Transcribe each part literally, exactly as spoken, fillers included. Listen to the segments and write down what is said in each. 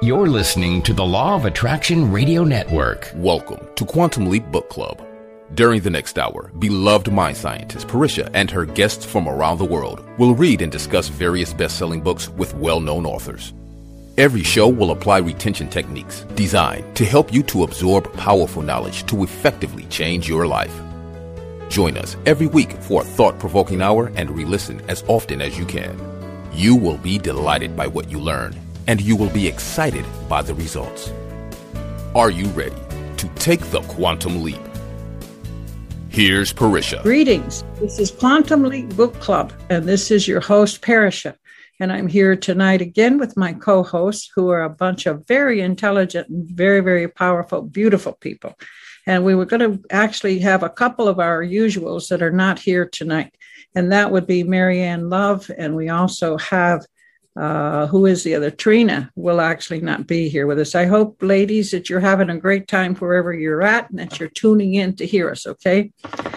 You're listening to the Law of Attraction Radio Network. Welcome to Quantum Leap Book Club. During the next hour, beloved mind scientist Parisha and her guests from around the world will read and discuss various best-selling books with well-known authors. Every show will apply retention techniques designed to help you to absorb powerful knowledge to effectively change your life. Join us every week for a thought-provoking hour and re-listen as often as you can. You will be delighted by what you learn, and you will be excited by the results. Are you ready to take the quantum leap? Here's Parisha. Greetings. This is Quantum Leap Book Club, and this is your host, Parisha. And I'm here tonight again with my co-hosts, who are a bunch of very intelligent and very, very powerful, beautiful people. And we were going to actually have a couple of our usuals that are not here tonight. And that would be Marianne Love. And we also have, uh, who is the other? Trina will actually not be here with us. I hope, ladies, that you're having a great time wherever you're at and that you're tuning in to hear us, okay?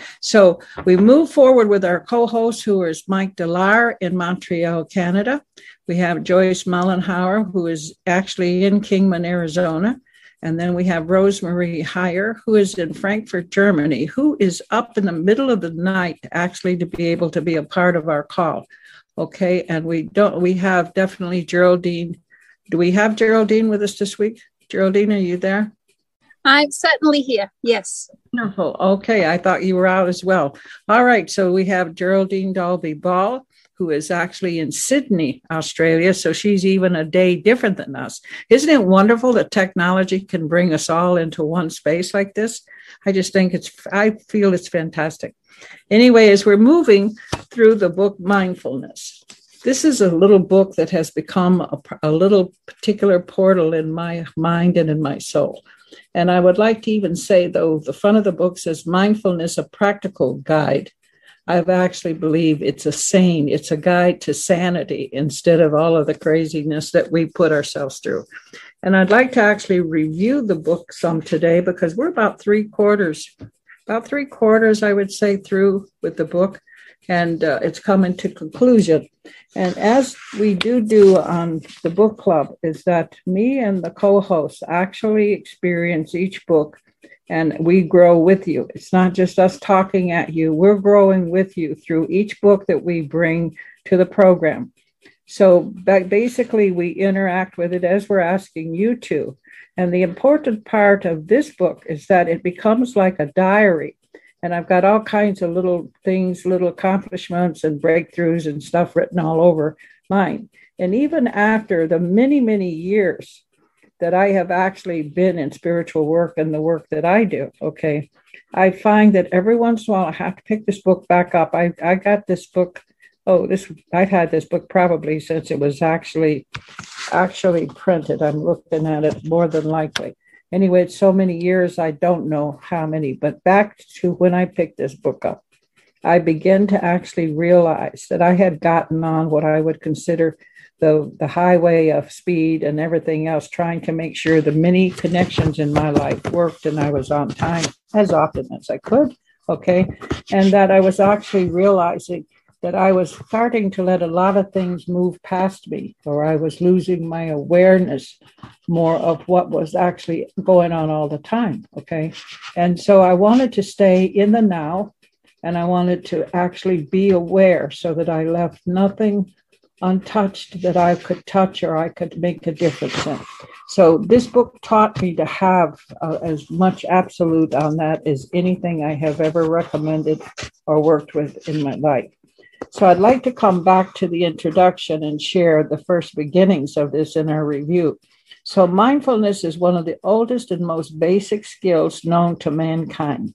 So we move forward with our co-host, who is Mike Delar in Montreal, Canada. We have Joyce Mullenhauer, who is actually in Kingman, Arizona. And then we have Rosemary Heyer, who is in Frankfurt, Germany, who is up in the middle of the night, actually, to be able to be a part of our call. Okay, and we don't, we have definitely Geraldine. Do we have Geraldine with us this week? Geraldine, are you there? I'm certainly here, yes. Wonderful. Okay, I thought you were out as well. All right, so we have Geraldine Dalby Ball, who is actually in Sydney, Australia. So she's even a day different than us. Isn't it wonderful that technology can bring us all into one space like this? I just think it's, I feel it's fantastic. Anyway, as we're moving through the book Mindfulness, this is a little book that has become a, a little particular portal in my mind and in my soul. And I would like to even say, though, the front of the book says Mindfulness, a Practical Guide. I actually believe it's a sane, it's a guide to sanity instead of all of the craziness that we put ourselves through. And I'd like to actually review the book some today because we're about three quarters, about three quarters, I would say, through with the book. And uh, it's coming to conclusion. And as we do do on the book club is that me and the co-hosts actually experience each book and we grow with you. It's not just us talking at you. We're growing with you through each book that we bring to the program. So basically, we interact with it as we're asking you to. And the important part of this book is that it becomes like a diary. And I've got all kinds of little things, little accomplishments and breakthroughs and stuff written all over mine. And even after the many, many years that I have actually been in spiritual work and the work that I do, okay, I find that every once in a while I have to pick this book back up. I, I got this book, oh, this I've had this book probably since it was actually, actually printed. I'm looking at it more than likely. Anyway, it's so many years, I don't know how many, but back to when I picked this book up, I began to actually realize that I had gotten on what I would consider the, the highway of speed and everything else, trying to make sure the many connections in my life worked and I was on time as often as I could, okay? And that I was actually realizing that I was starting to let a lot of things move past me, or I was losing my awareness more of what was actually going on all the time, okay? And so I wanted to stay in the now, and I wanted to actually be aware so that I left nothing untouched that I could touch or I could make a difference in. So this book taught me to have uh, as much absolute on that as anything I have ever recommended or worked with in my life. So I'd like to come back to the introduction and share the first beginnings of this in our review. So mindfulness is one of the oldest and most basic skills known to mankind.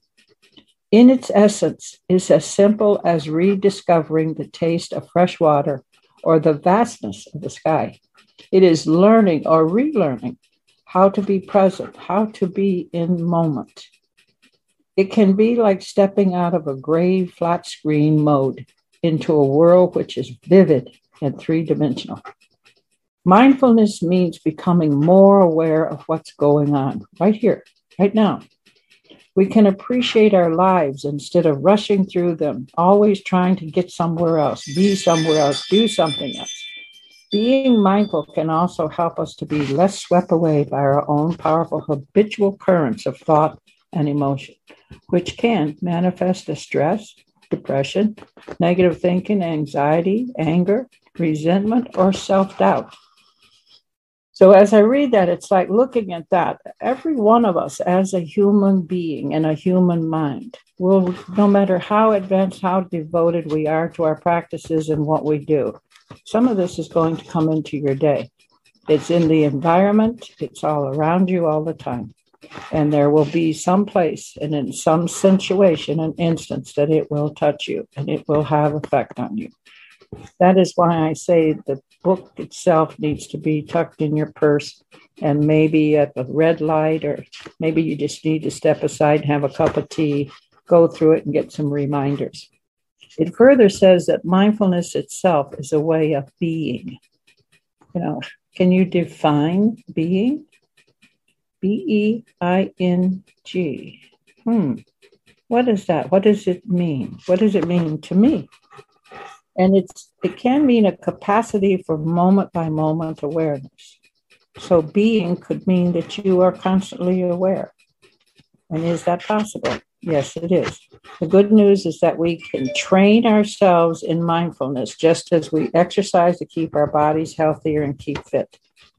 In its essence, it's as simple as rediscovering the taste of fresh water or the vastness of the sky. It is learning or relearning how to be present, how to be in moment. It can be like stepping out of a gray flat screen mode into a world which is vivid and three-dimensional. Mindfulness means becoming more aware of what's going on right here, right now. We can appreciate our lives instead of rushing through them, always trying to get somewhere else, be somewhere else, do something else. Being mindful can also help us to be less swept away by our own powerful habitual currents of thought and emotion, which can manifest as stress, depression, negative thinking, anxiety, anger, resentment, or self-doubt. So as I read that, it's like looking at that. Every one of us as a human being and a human mind will, no matter how advanced, how devoted we are to our practices and what we do, some of this is going to come into your day. It's in the environment. It's all around you all the time. And there will be some place and in some situation and instance that it will touch you and it will have effect on you. That is why I say the book itself needs to be tucked in your purse and maybe at a red light, or maybe you just need to step aside and have a cup of tea, go through it and get some reminders. It further says that mindfulness itself is a way of being. You know, can you define being? B E I N G. Hmm. What is that? What does it mean? What does it mean to me? And it's it can mean a capacity for moment by moment awareness. So being could mean that you are constantly aware. And is that possible? Yes, it is. The good news is that we can train ourselves in mindfulness just as we exercise to keep our bodies healthier and keep fit.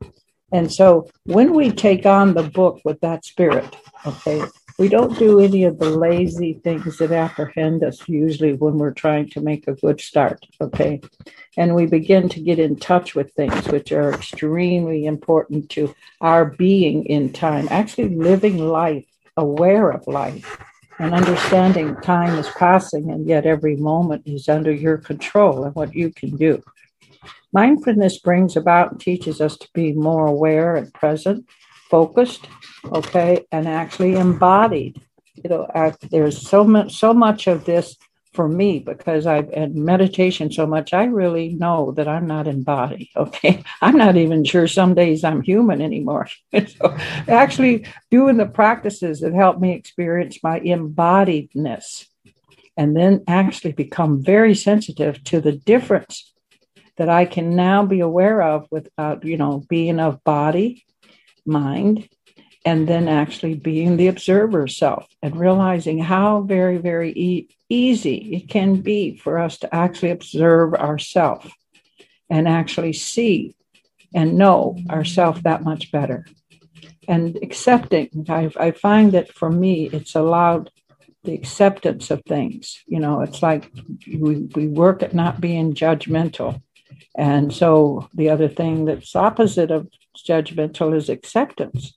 And so when we take on the book with that spirit, okay, we don't do any of the lazy things that apprehend us usually when we're trying to make a good start, okay? And we begin to get in touch with things which are extremely important to our being in time, actually living life, aware of life, and understanding time is passing and yet every moment is under your control and what you can do. Mindfulness brings about and teaches us to be more aware and present, focused, okay, and actually embodied. You know, I, there's so much, so much of this for me because I've in meditation so much. I really know that I'm not embodied. Okay, I'm not even sure some days I'm human anymore. So, actually, doing the practices that help me experience my embodiedness, and then actually become very sensitive to the difference that I can now be aware of without, you know, being of body, mind, and then actually being the observer self and realizing how very, very e- easy it can be for us to actually observe ourselves and actually see and know ourselves that much better. And accepting, I, I find that for me, it's allowed the acceptance of things. You know, it's like we, we work at not being judgmental. And so the other thing that's opposite of judgmental is acceptance.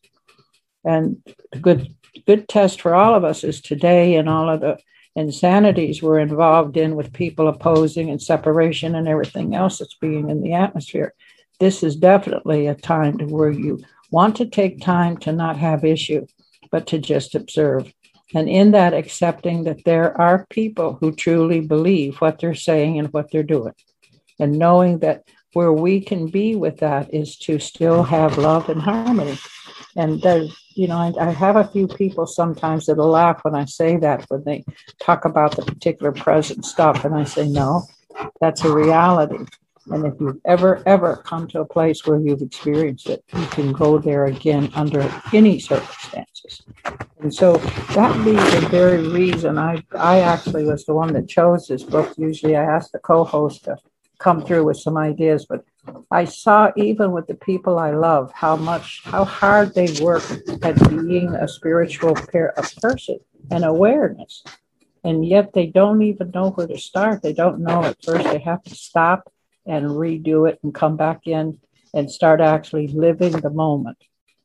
And the good, good test for all of us is today, and all of the insanities we're involved in with people opposing and separation and everything else that's being in the atmosphere. This is definitely a time to where you want to take time to not have issue, but to just observe. And in that, accepting that there are people who truly believe what they're saying and what they're doing. And knowing that where we can be with that is to still have love and harmony. And there's, you know, I, I have a few people sometimes that'll laugh when I say that, when they talk about the particular present stuff. And I say, no, that's a reality. And if you've ever, ever come to a place where you've experienced it, you can go there again under any circumstances. And so that being the very reason I, I actually was the one that chose this book. Usually I ask the co-host to come through with some ideas, but I saw even with the people I love, how much, how hard they work at being a spiritual pair, a person and awareness. And yet they don't even know where to start. They don't know at first. They have to stop and redo it and come back in and start actually living the moment.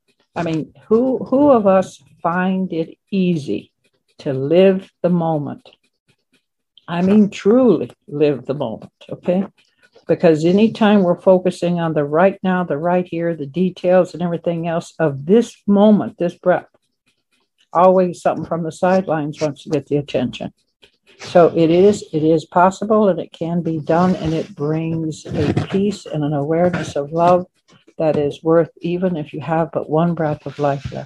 I mean, who, who of us find it easy to live the moment? I mean, truly live the moment, okay? Because anytime we're focusing on the right now, the right here, the details and everything else of this moment, this breath, always something from the sidelines wants to get the attention. So it is, it is possible and it can be done, and it brings a peace and an awareness of love that is worth, even if you have but one breath of life left.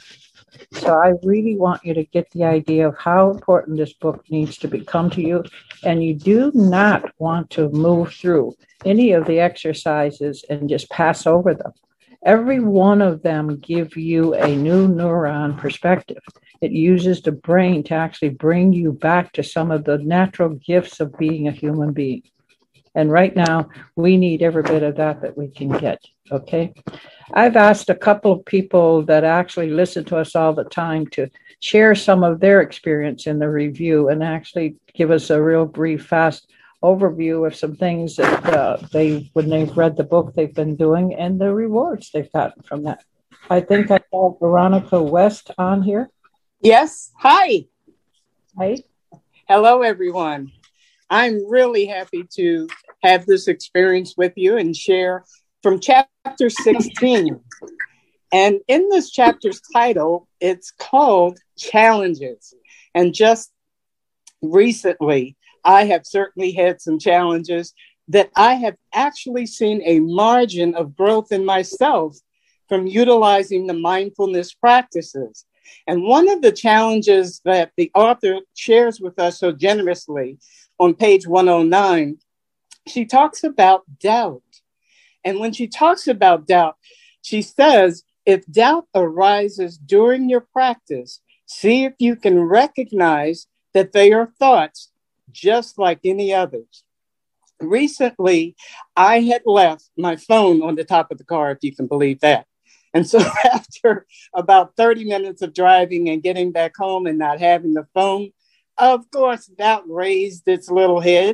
So I really want you to get the idea of how important this book needs to become to you. And you do not want to move through any of the exercises and just pass over them. Every one of them give you a new neuron perspective. It uses the brain to actually bring you back to some of the natural gifts of being a human being. And right now, we need every bit of that that we can get, okay? I've asked a couple of people that actually listen to us all the time to share some of their experience in the review and actually give us a real brief, fast overview of some things that uh, they, when they've read the book they've been doing and the rewards they've gotten from that. I think I saw Veronica West on here. Yes. Hi. Hi. Hello, everyone. I'm really happy to have this experience with you and share from chapter sixteen. And in this chapter's title, it's called Challenges. And just recently, I have certainly had some challenges that I have actually seen a margin of growth in myself from utilizing the mindfulness practices. And one of the challenges that the author shares with us so generously on page one oh nine, she talks about doubt. And when she talks about doubt, she says, if doubt arises during your practice, see if you can recognize that they are thoughts just like any others. Recently, I had left my phone on the top of the car, if you can believe that. And so after about thirty minutes of driving and getting back home and not having the phone, of course, doubt raised its little head.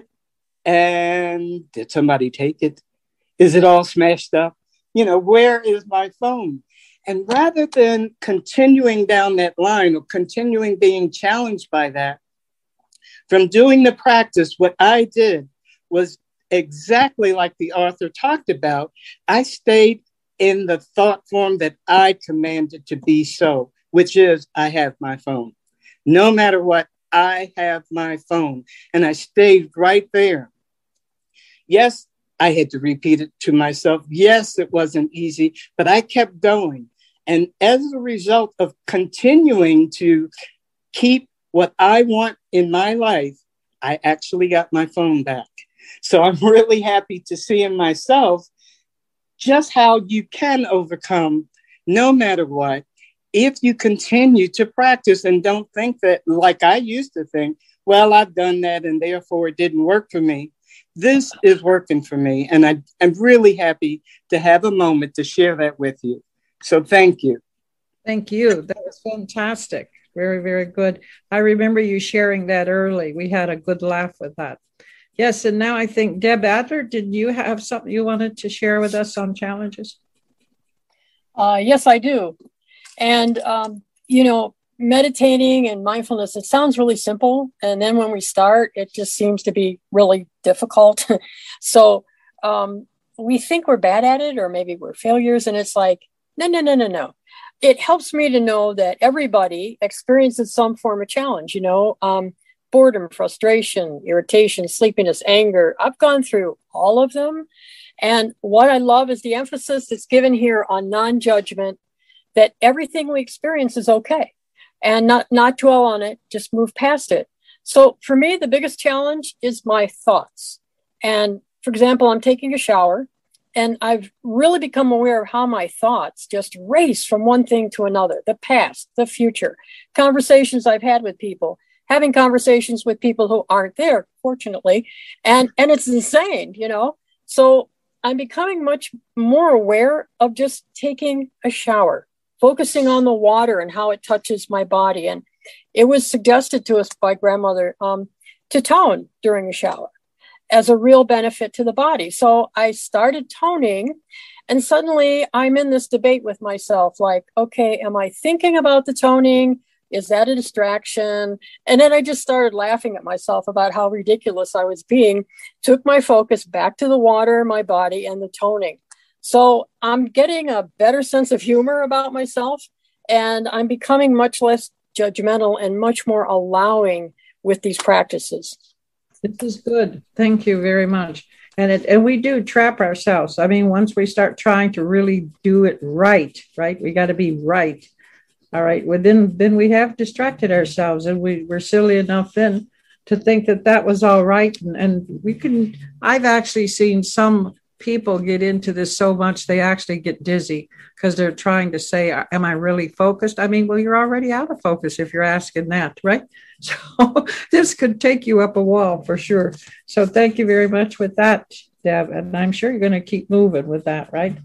And did somebody take it? Is it all smashed up? You know, where is my phone? And rather than continuing down that line or continuing being challenged by that, from doing the practice, what I did was exactly like the author talked about. I stayed in the thought form that I commanded to be so, which is I have my phone. No matter what, I have my phone. And I stayed right there. Yes, I had to repeat it to myself. Yes, it wasn't easy, but I kept going. And as a result of continuing to keep what I want in my life, I actually got my phone back. So I'm really happy to see in myself just how you can overcome no matter what, if you continue to practice and don't think that, like I used to think, well, I've done that and therefore it didn't work for me. This is working for me. And I, I'm really happy to have a moment to share that with you. So thank you. Thank you. That was fantastic. Very, very good. I remember you sharing that early. We had a good laugh with that. Yes, and now I think, Deb Adler, did you have something you wanted to share with us on challenges? Uh, yes, I do. And, um, you know, meditating and mindfulness, it sounds really simple. And then when we start, it just seems to be really difficult. so um, we think we're bad at it, or maybe we're failures. And it's like, no, no, no, no, no. It helps me to know that everybody experiences some form of challenge, you know, um, boredom, frustration, irritation, sleepiness, anger. I've gone through all of them. And what I love is the emphasis that's given here on non-judgment, that everything we experience is okay, and not, not dwell on it, just move past it. So for me, the biggest challenge is my thoughts. And for example, I'm taking a shower, and I've really become aware of how my thoughts just race from one thing to another, the past, the future, conversations I've had with people, having conversations with people who aren't there, fortunately. And, and it's insane, you know? So I'm becoming much more aware of just taking a shower, focusing on the water and how it touches my body. And it was suggested to us by grandmother um, to tone during a shower as a real benefit to the body. So I started toning, and suddenly I'm in this debate with myself, like, okay, am I thinking about the toning? Is that a distraction? And then I just started laughing at myself about how ridiculous I was being, took my focus back to the water, my body, and the toning. So I'm getting a better sense of humor about myself, and I'm becoming much less judgmental and much more allowing with these practices. This is good. Thank you very much. And it, and we do trap ourselves. I mean, once we start trying to really do it right, right? We got to be right. All right. Well, then, then we have distracted ourselves, and we were silly enough then to think that that was all right. And, and we can, I've actually seen some people get into this so much they actually get dizzy because they're trying to say, am I really focused? I mean, well, you're already out of focus if you're asking that, right? So this could take you up a wall for sure. So thank you very much with that, Deb. And I'm sure you're going to keep moving with that, right?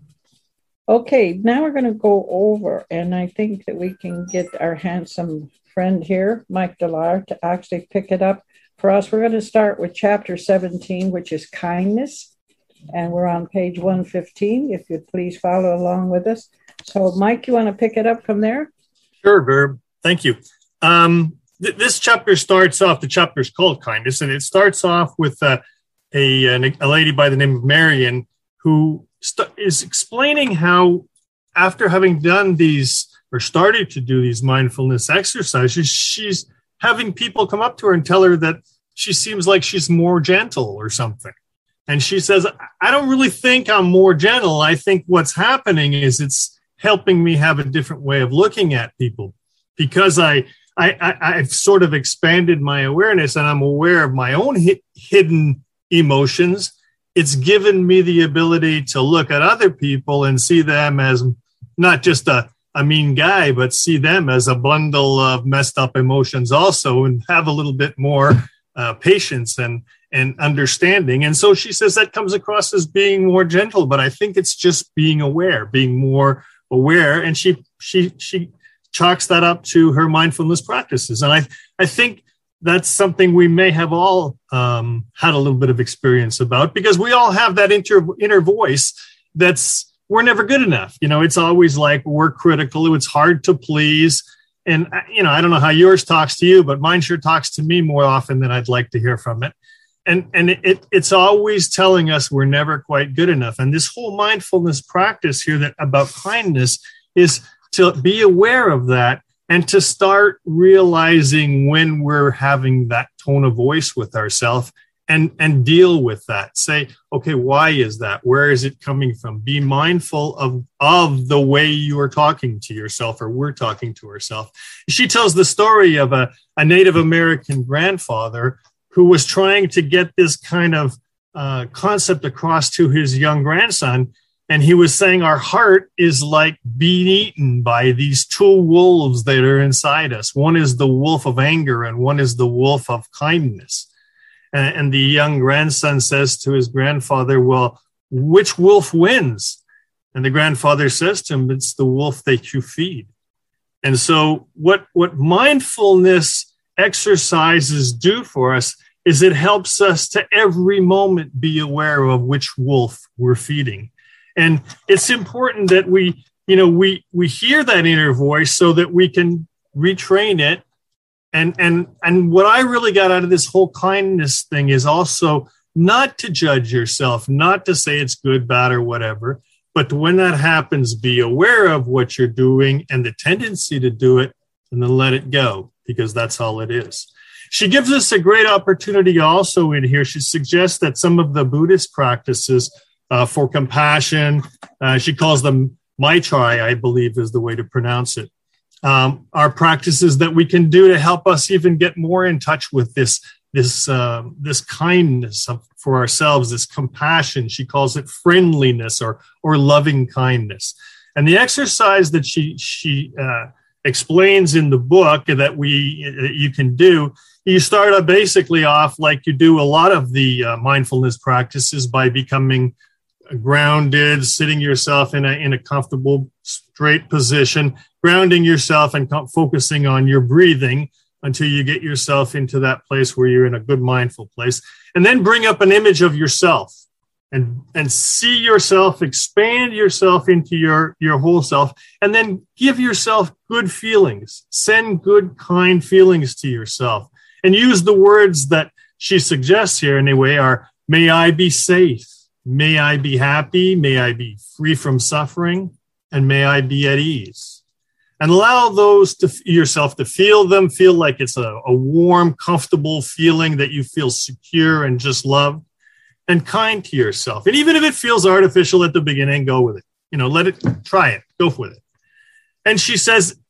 Okay, now we're going to go over, and I think that we can get our handsome friend here, Mike Delar, to actually pick it up for us. We're going to start with chapter seventeen, which is kindness, and we're on page one fifteen, if you'd please follow along with us. So, Mike, you want to pick it up from there? Sure, Verb. Thank you. Um, th- this chapter starts off, the chapter is called Kindness, and it starts off with uh, a, a, a lady by the name of Marion who st- is explaining how, after having done these or started to do these mindfulness exercises, she's having people come up to her and tell her that she seems like she's more gentle or something. And she says, I don't really think I'm more gentle. I think what's happening is it's helping me have a different way of looking at people, because I, I, I I've sort of expanded my awareness and I'm aware of my own hi- hidden emotions. It's given me the ability to look at other people and see them as not just a, a mean guy, but see them as a bundle of messed up emotions also, and have a little bit more uh, patience and, and understanding. And so she says that comes across as being more gentle, but I think it's just being aware, being more aware. And she, she, she chalks that up to her mindfulness practices. And I, I think that's something we may have all um, had a little bit of experience about, because we all have that inter, inner voice that's, we're never good enough. You know, it's always like we're critical. It's hard to please. And, you know, I don't know how yours talks to you, but mine sure talks to me more often than I'd like to hear from it. And, and it, it's always telling us we're never quite good enough. And this whole mindfulness practice here that about kindness is to be aware of that and to start realizing when we're having that tone of voice with ourselves, and, and deal with that. Say, okay, why is that? Where is it coming from? Be mindful of, of the way you are talking to yourself, or we're talking to ourselves. She tells the story of a, a Native American grandfather who was trying to get this kind of uh, concept across to his young grandson. And he was saying our heart is like being eaten by these two wolves that are inside us. One is the wolf of anger and one is the wolf of kindness. And, and the young grandson says to his grandfather, well, which wolf wins? And the grandfather says to him, it's the wolf that you feed. And so what, what mindfulness exercises do for us is it helps us to every moment be aware of which wolf we're feeding. And it's important that we, you know, we, we hear that inner voice so that we can retrain it. And, and, and what I really got out of this whole kindness thing is also not to judge yourself, not to say it's good, bad, or whatever, but when that happens, be aware of what you're doing and the tendency to do it, and then let it go, because that's all it is. She gives us a great opportunity also in here. She suggests that some of the Buddhist practices uh, for compassion, uh, she calls them Maitri, I believe is the way to pronounce it, um, are practices that we can do to help us even get more in touch with this, this, uh, this kindness of, for ourselves, this compassion. She calls it friendliness or, or loving kindness. And the exercise that she, she, uh, explains in the book that we you can do, you start up basically off like you do a lot of the uh, mindfulness practices by becoming grounded, sitting yourself in a in a comfortable straight position, grounding yourself and co- focusing on your breathing until you get yourself into that place where you're in a good mindful place. And then bring up an image of yourself and and see yourself, expand yourself into your, your whole self, and then give yourself good feelings. Send good, kind feelings to yourself. And use the words that she suggests here anyway are, may I be safe, may I be happy, may I be free from suffering, and may I be at ease. And allow those to yourself to feel them, feel like it's a, a warm, comfortable feeling that you feel secure and just loved. And kind to yourself. And even if it feels artificial at the beginning, go with it. You know, let it, try it, go with it. And she says,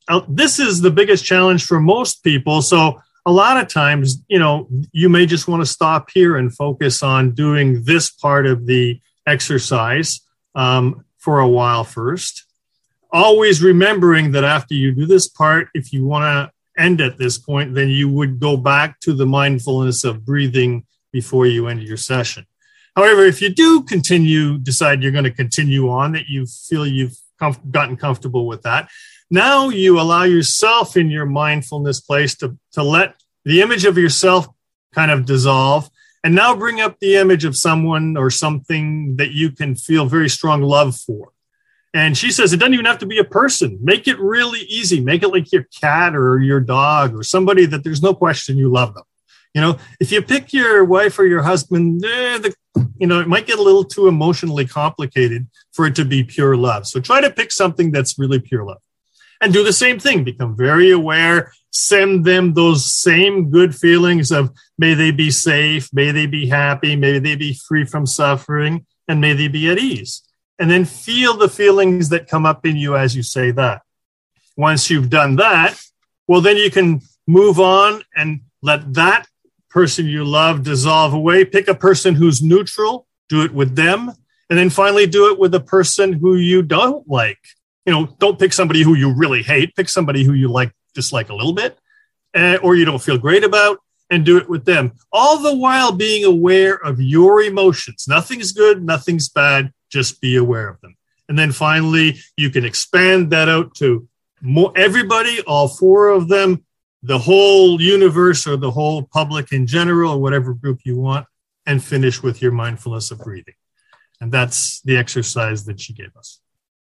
uh, this is the biggest challenge for most people. So a lot of times, you know, you may just want to stop here and focus on doing this part of the exercise um, for a while first. Always remembering that after you do this part, if you want to end at this point, then you would go back to the mindfulness of breathing before you end your session. However, if you do continue, decide you're going to continue on, that you feel you've comf- gotten comfortable with that, now you allow yourself in your mindfulness place to, to let the image of yourself kind of dissolve, and now bring up the image of someone or something that you can feel very strong love for. And she says, it doesn't even have to be a person. Make it really easy. Make it like your cat or your dog or somebody that there's no question you love them. You know, if you pick your wife or your husband, eh, the, you know, it might get a little too emotionally complicated for it to be pure love. So try to pick something that's really pure love. And do the same thing. Become very aware. Send them those same good feelings of may they be safe, may they be happy, may they be free from suffering, and may they be at ease. And then feel the feelings that come up in you as you say that. Once you've done that, well, then you can move on and let that person you love dissolve away. Pick a person who's neutral, do it with them, and then finally do it with a person who you don't like. You know, don't pick somebody who you really hate. Pick somebody who you like, dislike a little bit, uh, or you don't feel great about, and do it with them. All the while being aware of your emotions. Nothing's good, nothing's bad. Just be aware of them. And then finally, you can expand that out to more, everybody, all four of them, the whole universe or the whole public in general, or whatever group you want, and finish with your mindfulness of breathing. And that's the exercise that she gave us.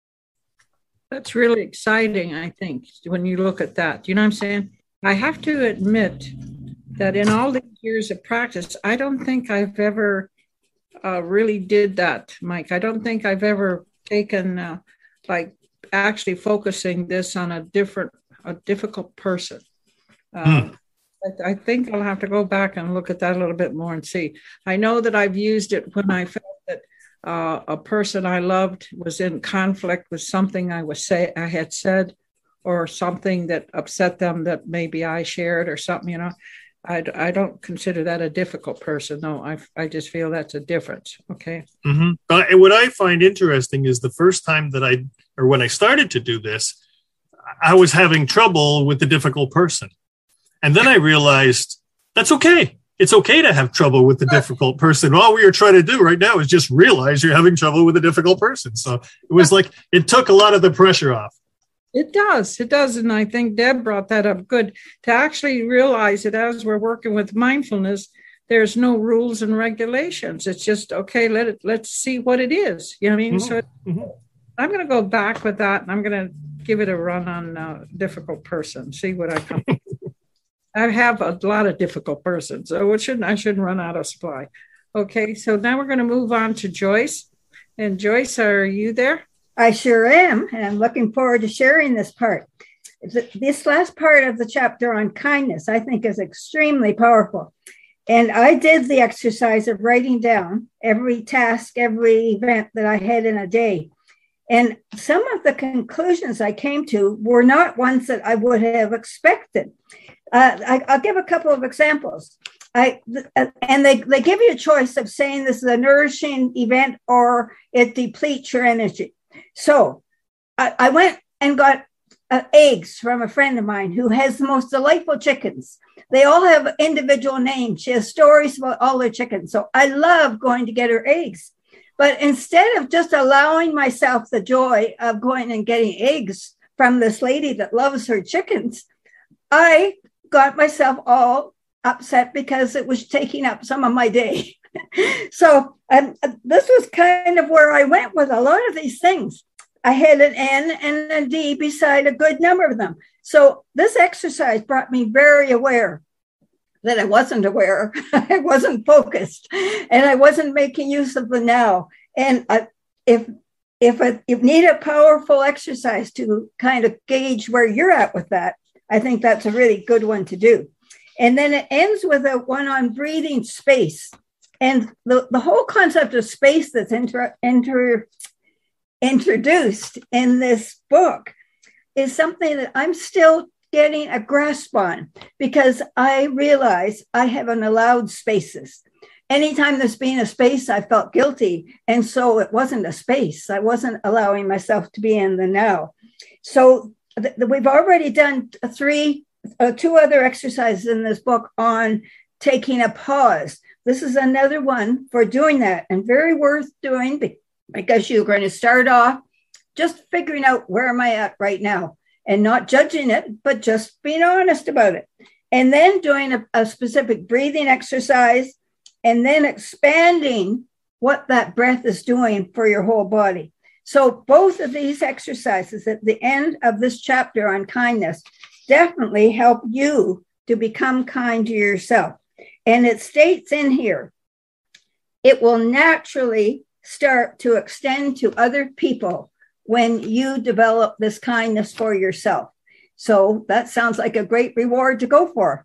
That's really exciting, I think, when you look at that. You know what I'm saying? I have to admit that in all these years of practice, I don't think I've ever uh, really did that, Mike. I don't think I've ever taken, uh, like, actually focusing this on a different, a difficult person. Uh, hmm. I, I think I'll have to go back and look at that a little bit more and see. I know that I've used it when I felt that Uh, a person I loved was in conflict with something I was say I had said, or something that upset them that maybe I shared or something. You know, I, I don't consider that a difficult person. No, I I just feel that's a difference. Okay. Mm-hmm. Uh, and what I find interesting is the first time that I, or when I started to do this, I was having trouble with the difficult person, and then I realized that's okay. It's okay to have trouble with the difficult person. All we are trying to do right now is just realize you're having trouble with a difficult person. So it was like, it took a lot of the pressure off. It does. It does. And I think Deb brought that up good, to actually realize that as we're working with mindfulness, there's no rules and regulations. It's just, okay, let it, let's see what it is. You know what I mean? Mm-hmm. So mm-hmm. I'm going to go back with that, and I'm going to give it a run on uh, difficult person, see what I come I have a lot of difficult persons, so it shouldn't, I shouldn't run out of supply. Okay, so now we're going to move on to Joyce. And Joyce, are you there? I sure am, and I'm looking forward to sharing this part. This last part of the chapter on kindness, I think, is extremely powerful. And I did the exercise of writing down every task, every event that I had in a day. And some of the conclusions I came to were not ones that I would have expected. Uh, I, I'll give a couple of examples. I uh, and they, they give you a choice of saying this is a nourishing event or it depletes your energy. So I, I went and got uh, eggs from a friend of mine who has the most delightful chickens. They all have individual names. She has stories about all their chickens. So I love going to get her eggs. But instead of just allowing myself the joy of going and getting eggs from this lady that loves her chickens, I got myself all upset because it was taking up some of my day. So um, this was kind of where I went with a lot of these things. I had an N and a D beside a good number of them. So this exercise brought me very aware that I wasn't aware, I wasn't focused, and I wasn't making use of the now. And I, if if I, if need a powerful exercise to kind of gauge where you're at with that, I think that's a really good one to do. And then it ends with a one on breathing space. And the, the whole concept of space that's inter, inter, introduced in this book is something that I'm still getting a grasp on, because I realize I haven't allowed spaces. Anytime there's been a space, I felt guilty. And so it wasn't a space. I wasn't allowing myself to be in the now. So th- we've already done three, uh, two other exercises in this book on taking a pause. This is another one for doing that, and very worth doing, because you're going to start off just figuring out, where am I at right now? And not judging it, but just being honest about it. And then doing a, a specific breathing exercise, and then expanding what that breath is doing for your whole body. So both of these exercises at the end of this chapter on kindness definitely help you to become kind to yourself. And it states in here, it will naturally start to extend to other people when you develop this kindness for yourself. So that sounds like a great reward to go for.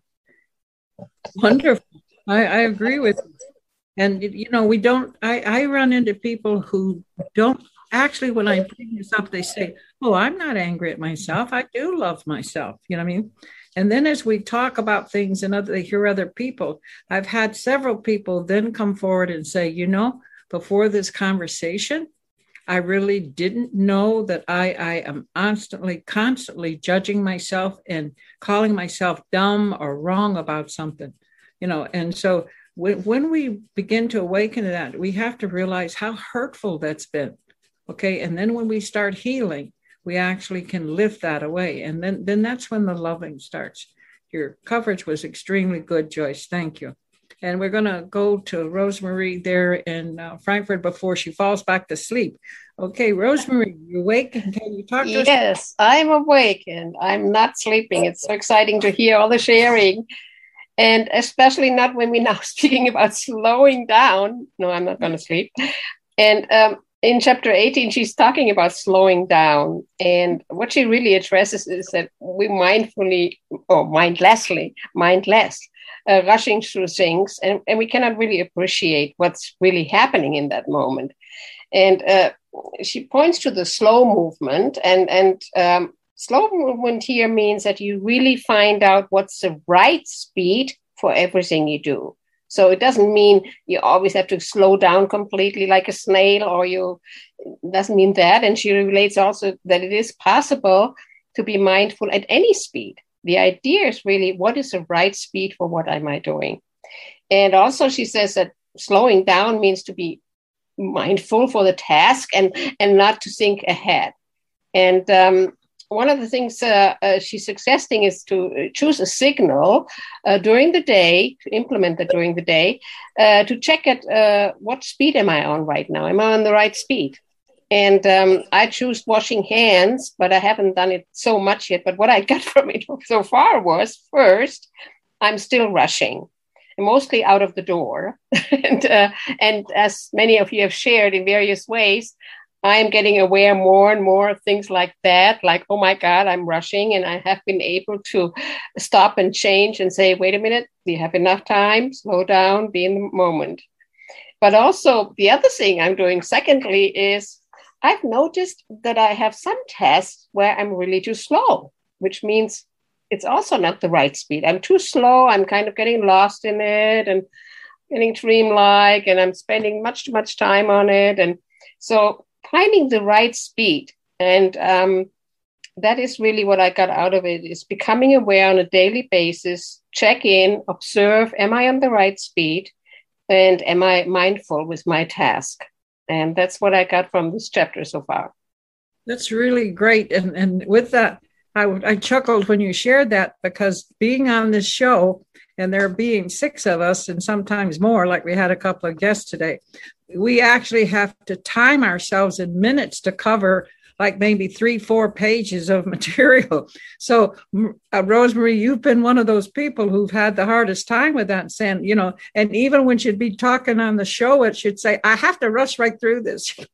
Wonderful. I, I agree with you. And, you know, we don't, I, I run into people who don't actually, when I bring this up, they say, oh, I'm not angry at myself. I do love myself. You know what I mean? And then as we talk about things and other, they hear other people, I've had several people then come forward and say, you know, before this conversation, I really didn't know that I, I am constantly, constantly judging myself and calling myself dumb or wrong about something. You know, and so when, when we begin to awaken to that, we have to realize how hurtful that's been. Okay. And then when we start healing, we actually can lift that away. And then, then that's when the loving starts. Your coverage was extremely good, Joyce. Thank you. And we're going to go to Rosemary there in uh, Frankfurt before she falls back to sleep. Okay, Rosemary, you awake? Can you talk to us? Yes, I'm awake and I'm not sleeping. It's so exciting to hear all the sharing. And especially not when we're now speaking about slowing down. No, I'm not going to sleep. And um, in chapter eighteen, she's talking about slowing down. And what she really addresses is that we mindfully, or mindlessly, mindless, uh, rushing through things. And, and we cannot really appreciate what's really happening in that moment. And uh, she points to the slow movement. And, and um, slow movement here means that you really find out what's the right speed for everything you do. So it doesn't mean you always have to slow down completely like a snail, or you, it doesn't mean that. And she relates also that it is possible to be mindful at any speed. The idea is really, what is the right speed for what am I doing? And also she says that slowing down means to be mindful for the task and, and not to think ahead. And um, one of the things uh, uh, she's suggesting is to choose a signal uh, during the day, to implement that during the day, uh, to check at uh, what speed am I on right now? Am I on the right speed? And um, I choose washing hands, but I haven't done it so much yet. But what I got from it so far was, first, I'm still rushing, mostly out of the door. and, uh, and as many of you have shared in various ways, I am getting aware more and more of things like that, like, oh my God, I'm rushing. And I have been able to stop and change and say, wait a minute, we have enough time, slow down, be in the moment. But also the other thing I'm doing, secondly, is I've noticed that I have some tasks where I'm really too slow, which means it's also not the right speed. I'm too slow. I'm kind of getting lost in it and getting dreamlike, and I'm spending much too much time on it. And so finding the right speed, and um, that is really what I got out of it, is becoming aware on a daily basis, check in, observe, am I on the right speed, and am I mindful with my task? And that's what I got from this chapter so far. That's really great. And, and with that, I, I chuckled when you shared that, because being on this show, and there being six of us and sometimes more, like we had a couple of guests today, we actually have to time ourselves in minutes to cover like maybe three, four pages of material. So, uh, Rosemary, you've been one of those people who've had the hardest time with that, saying, you know, and even when she'd be talking on the show, it should say, I have to rush right through this. So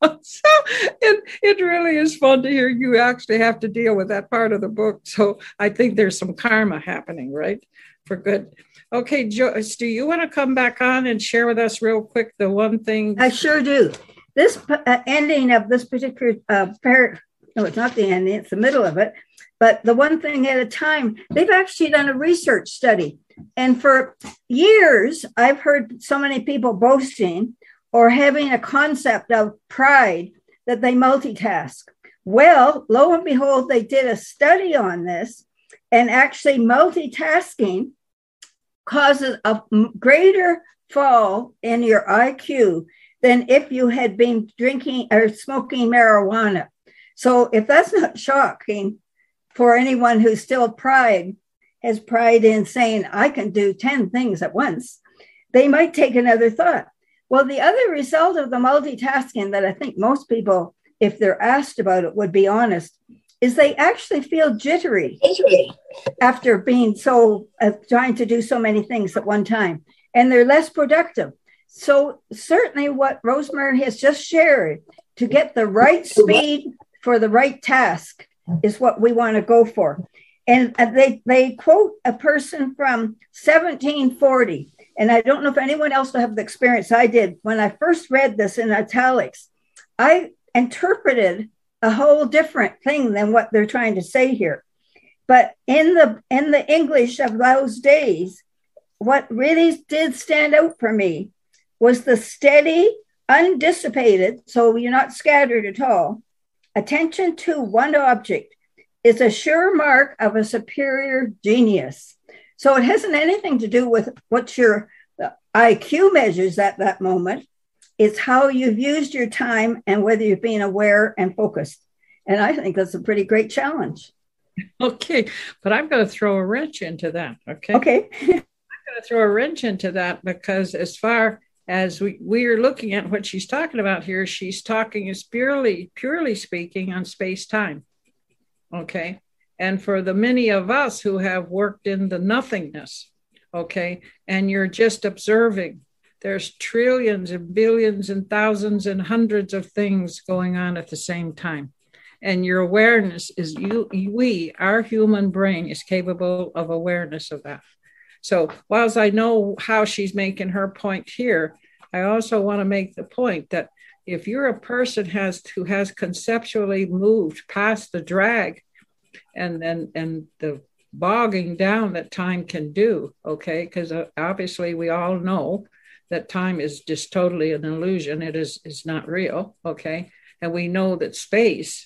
it, it really is fun to hear you actually have to deal with that part of the book. So I think there's some karma happening, right? For good. Okay, Joyce, do you want to come back on and share with us real quick the one thing? I sure do. This uh, ending of this particular uh, par- no, it's not the ending, it's the middle of it. But the one thing at a time, they've actually done a research study. And for years, I've heard so many people boasting or having a concept of pride that they multitask. Well, lo and behold, they did a study on this, and actually multitasking causes a greater fall in your I Q than if you had been drinking or smoking marijuana. So if that's not shocking for anyone who's still pride, has pride in saying, I can do ten things at once, they might take another thought. Well, the other result of the multitasking that I think most people, if they're asked about it, would be honest, is they actually feel jittery after being so, uh, trying to do so many things at one time, and they're less productive. So certainly what Rosemary has just shared, to get the right speed for the right task is what we want to go for. And they, they quote a person from seventeen forty. And I don't know if anyone else will have the experience I did. When I first read this in italics, I interpreted a whole different thing than what they're trying to say here. But in the in the English of those days, what really did stand out for me was the steady, undissipated, so you're not scattered at all, attention to one object is a sure mark of a superior genius. So it hasn't anything to do with what your I Q measures at that moment. It's how you've used your time and whether you're being aware and focused. And I think that's a pretty great challenge. Okay, but I'm going to throw a wrench into that. Okay. Okay. I'm going to throw a wrench into that because as far as we, we are looking at what she's talking about here, she's talking is purely, purely speaking on space-time. Okay. And for the many of us who have worked in the nothingness, okay, and you're just observing, there's trillions and billions and thousands and hundreds of things going on at the same time. And your awareness is you, we, our human brain is capable of awareness of that. So whilst I know how she's making her point here, I also want to make the point that if you're a person has who has conceptually moved past the drag and and, and the bogging down that time can do, okay, because obviously we all know that time is just totally an illusion. It is is not real, okay? And we know that space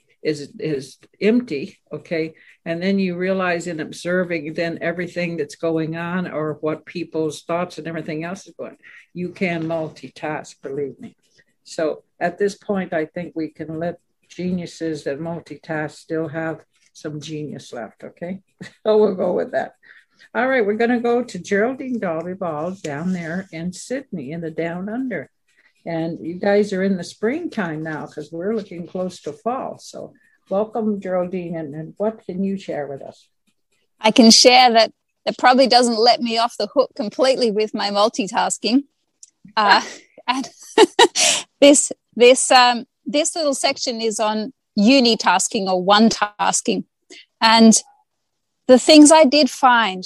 is is empty, okay? And then you realize in observing then everything that's going on or what people's thoughts and everything else is going, you can multitask, believe me. So at this point, I think we can let geniuses that multitask still have some genius left, okay? So we'll go with that. All right, we're going to go to Geraldine Dalby Ball down there in Sydney in the Down Under. And you guys are in the springtime now because we're looking close to fall. So welcome, Geraldine, and, and what can you share with us? I can share that it probably doesn't let me off the hook completely with my multitasking. Uh, and this this um, this little section is on unitasking or one tasking. And the things I did find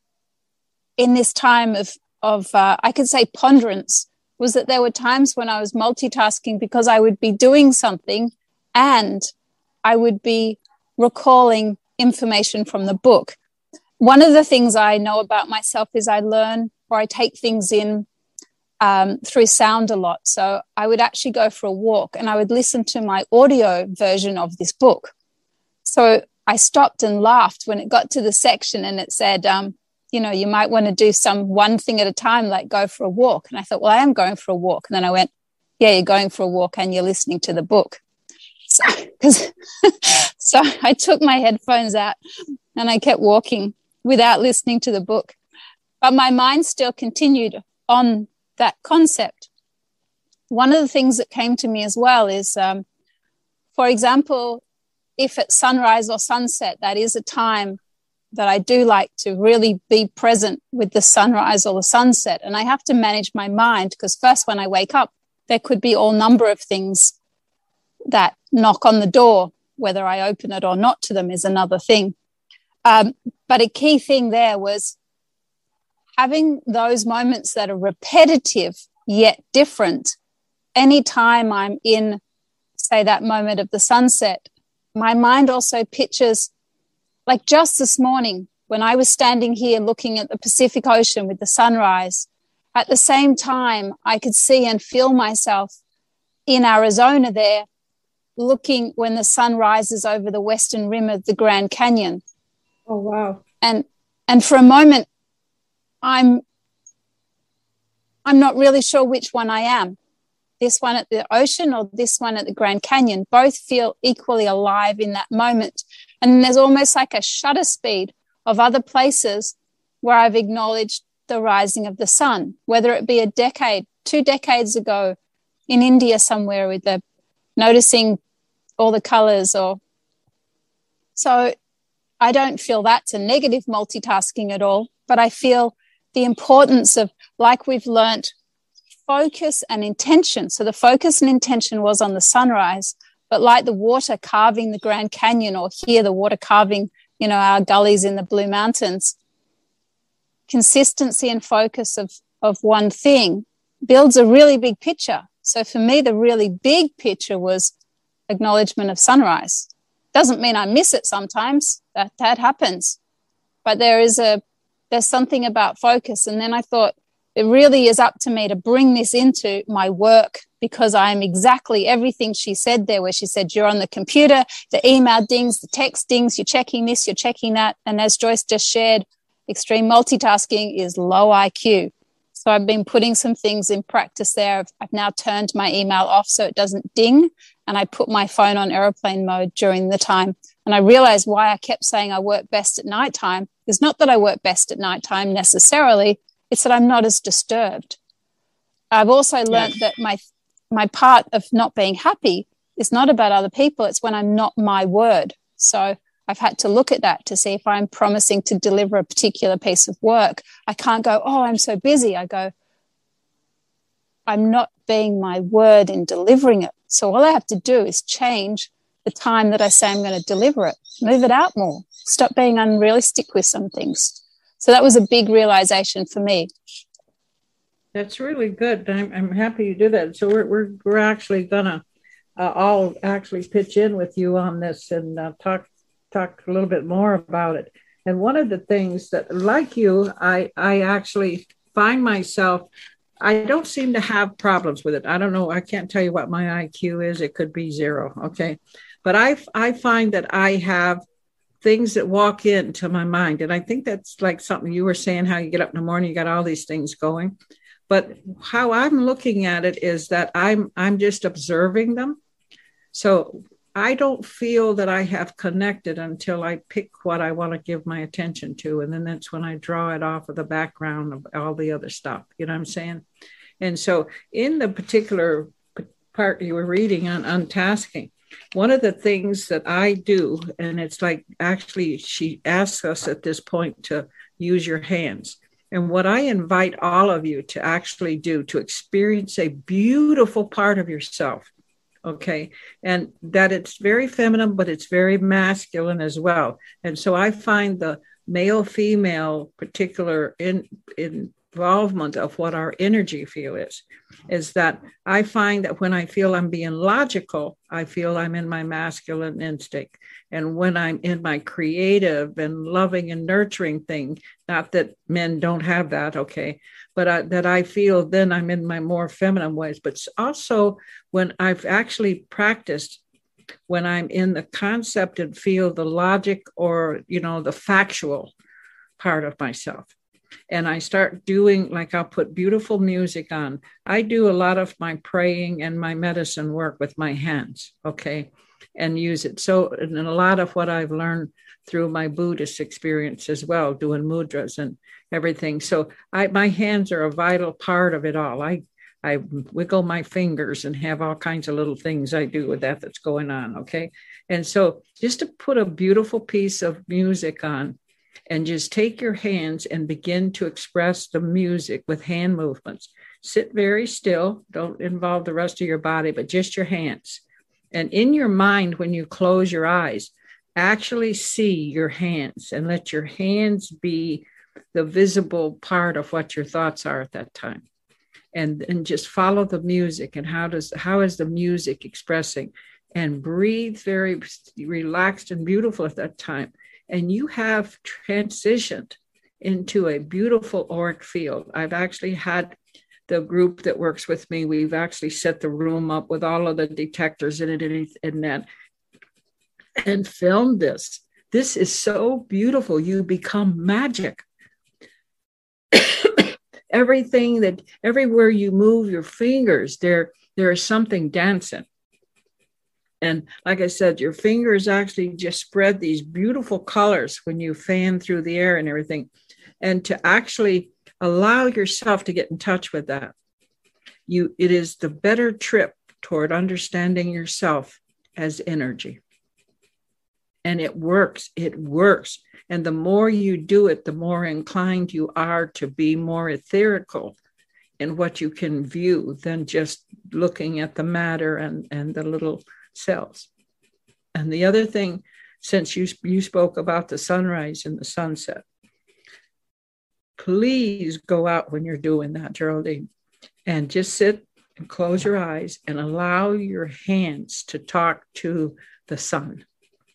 in this time of, of uh, I could say ponderance, was that there were times when I was multitasking because I would be doing something and I would be recalling information from the book. One of the things I know about myself is I learn or I take things in um, through sound a lot. So I would actually go for a walk and I would listen to my audio version of this book. So I stopped and laughed when it got to the section and it said, um, you know, you might want to do some one thing at a time, like go for a walk. And I thought, well, I am going for a walk. And then I went, yeah, you're going for a walk and you're listening to the book. So, cause, so I took my headphones out and I kept walking without listening to the book. But my mind still continued on that concept. One of the things that came to me as well is, um, for example, if at sunrise or sunset, that is a time that I do like to really be present with the sunrise or the sunset. And I have to manage my mind because first when I wake up, there could be all number of things that knock on the door. Whether I open it or not to them is another thing. Um, but a key thing there was having those moments that are repetitive yet different. Anytime I'm in, say, that moment of the sunset, my mind also pictures, like just this morning when I was standing here looking at the Pacific Ocean with the sunrise, at the same time I could see and feel myself in Arizona there, looking when the sun rises over the western rim of the Grand Canyon. Oh, wow. And and for a moment, I'm I'm not really sure which one I am. This one at the ocean or this one at the Grand Canyon. Both feel equally alive in that moment. And there's almost like a shutter speed of other places where I've acknowledged the rising of the sun, whether it be a decade, two decades ago in India somewhere with the noticing all the colors. Or so I don't feel that's a negative multitasking at all, but I feel the importance of, like we've learnt, focus and intention. So the focus and intention was on the sunrise, but like the water carving the Grand Canyon, or here the water carving, you know, our gullies in the Blue Mountains, consistency and focus of, of one thing builds a really big picture. So for me, the really big picture was acknowledgement of sunrise. Doesn't mean I miss it sometimes. That that happens. But there is a there's something about focus. And then I thought, it really is up to me to bring this into my work, because I am exactly everything she said there, where she said, you're on the computer, the email dings, the text dings, you're checking this, you're checking that. And as Joyce just shared, extreme multitasking is low I Q. So I've been putting some things in practice there. I've, I've now turned my email off so it doesn't ding, and I put my phone on airplane mode during the time. And I realized why I kept saying I work best at nighttime is not that I work best at nighttime necessarily. It's that I'm not as disturbed. I've also learned yeah. that my my part of not being happy is not about other people. It's when I'm not my word. So I've had to look at that to see if I'm promising to deliver a particular piece of work. I can't go, oh, I'm so busy. I go, I'm not being my word in delivering it. So all I have to do is change the time that I say I'm going to deliver it, move it out more, stop being unrealistic with some things. So that was a big realization for me. That's really good. I'm, I'm happy you do that. So we're we're, we're actually gonna uh, all actually pitch in with you on this and uh, talk talk a little bit more about it. And one of the things that, like you, I I actually find myself, I don't seem to have problems with it. I don't know. I can't tell you what my I Q is. It could be zero. Okay, but I I find that I have things that walk into my mind. And I think that's like something you were saying, how you get up in the morning, you got all these things going. But how I'm looking at it is that I'm I'm just observing them. So I don't feel that I have connected until I pick what I want to give my attention to. And then that's when I draw it off of the background of all the other stuff. You know what I'm saying? And so in the particular part you were reading on untasking, one of the things that I do, and it's like actually she asks us at this point to use your hands. And what I invite all of you to actually do, to experience a beautiful part of yourself, okay? And that it's very feminine, but it's very masculine as well. And so I find the male-female particular in, involvement of what our energy field is, is that I find that when I feel I'm being logical, I feel I'm in my masculine instinct. And when I'm in my creative and loving and nurturing thing, not that men don't have that, okay, but I, that I feel then I'm in my more feminine ways. But also when I've actually practiced, when I'm in the concept and feel the logic or, you know, the factual part of myself. And I start doing, like I'll put beautiful music on. I do a lot of my praying and my medicine work with my hands, okay, and use it. So, and a lot of what I've learned through my Buddhist experience as well, doing mudras and everything. So I, my hands are a vital part of it all. I, I wiggle my fingers and have all kinds of little things I do with that that's going on, okay? And so just to put a beautiful piece of music on, and just take your hands and begin to express the music with hand movements. Sit very still. Don't involve the rest of your body, but just your hands. And in your mind, when you close your eyes, actually see your hands and let your hands be the visible part of what your thoughts are at that time. And, and just follow the music. And how does how is the music expressing? and breathe very relaxed and beautiful at that time. And you have transitioned into a beautiful auric field. I've actually had the group that works with me, we've actually set the room up with all of the detectors in it and that, and filmed this. This is so beautiful. You become magic. Everything that, everywhere you move your fingers, there, there is something dancing. And like I said, your fingers actually just spread these beautiful colors when you fan through the air and everything. And to actually allow yourself to get in touch with that, you, it is the better trip toward understanding yourself as energy. And it works, it works. And the more you do it, the more inclined you are to be more etherical in what you can view than just looking at the matter and, and the little cells. And the other thing, since you, you spoke about the sunrise and the sunset, please go out when you're doing that, Geraldine, and just sit and close your eyes and allow your hands to talk to the sun.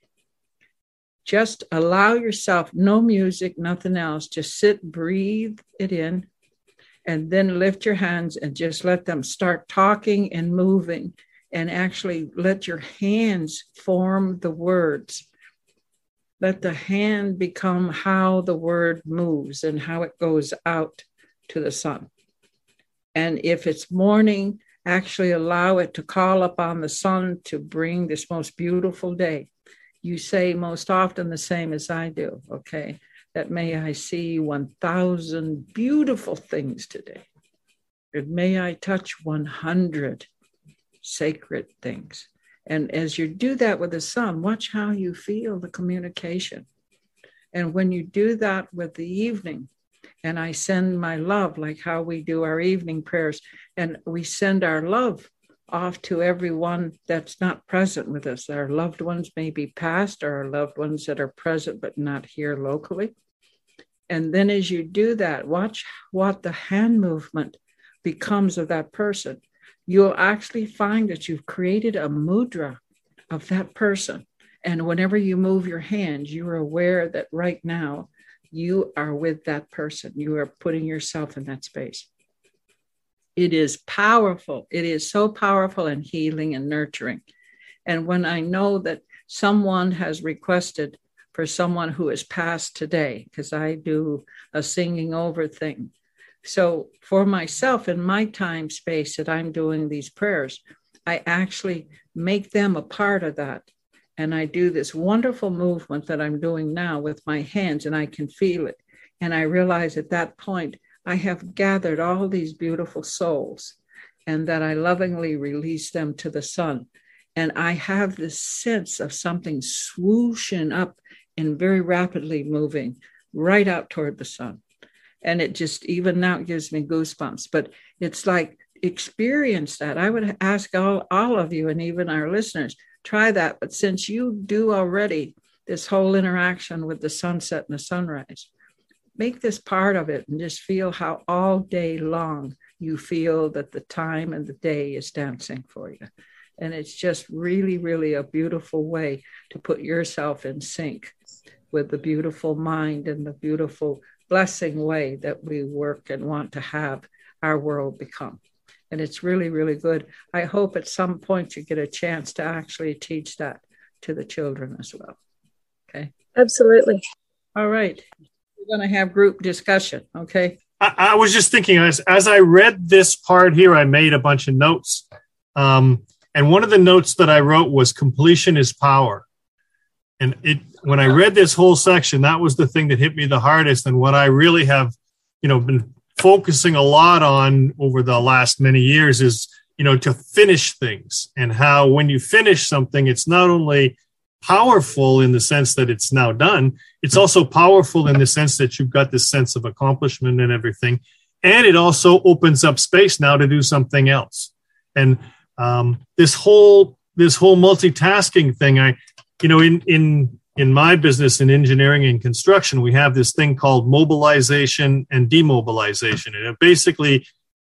Just allow yourself, no music, nothing else. Just sit, breathe it in, and then lift your hands and just let them start talking and moving, and actually let your hands form the words. Let the hand become how the word moves and how it goes out to the sun. And if it's morning, actually allow it to call upon the sun to bring this most beautiful day. You say most often the same as I do, okay? That may I see one thousand beautiful things today. And may I touch one hundred sacred things. And as you do that with the sun, watch how you feel the communication. And when you do that with the evening, and I send my love, like how we do our evening prayers, and we send our love off to everyone that's not present with us. Our loved ones may be past, or our loved ones that are present but not here locally. And then as you do that, watch what the hand movement becomes of that person. You'll actually find that you've created a mudra of that person. And whenever you move your hands, you are aware that right now you are with that person. You are putting yourself in that space. It is powerful. It is so powerful and healing and nurturing. And when I know that someone has requested for someone who is passed today, because I do a singing over thing. So for myself in my time space that I'm doing these prayers, I actually make them a part of that. And I do this wonderful movement that I'm doing now with my hands, and I can feel it. And I realize at that point, I have gathered all these beautiful souls, and that I lovingly release them to the sun. And I have this sense of something swooshing up and very rapidly moving right out toward the sun. And it just, even now, gives me goosebumps. But it's like, experience that. I would ask all, all of you, and even our listeners, try that. But since you do already this whole interaction with the sunset and the sunrise, make this part of it and just feel how all day long you feel that the time and the day is dancing for you. And it's just really, really a beautiful way to put yourself in sync with the beautiful mind and the beautiful blessing way that we work and want to have our world become. And it's really, really good. I hope at some point you get a chance to actually teach that to the children as well. Okay. Absolutely. All right. We're going to have group discussion. Okay. I, I was just thinking, as, as I read this part here, I made a bunch of notes. Um, and one of the notes that I wrote was completion is power. And it, when I read this whole section, that was the thing that hit me the hardest. And what I really have, you know, been focusing a lot on over the last many years is, you know, to finish things, and how when you finish something, it's not only powerful in the sense that it's now done, it's also powerful in the sense that you've got this sense of accomplishment and everything. And it also opens up space now to do something else. And um, this whole, this whole multitasking thing, I, you know, in, in, in my business in engineering and construction, we have this thing called mobilization and demobilization. And it basically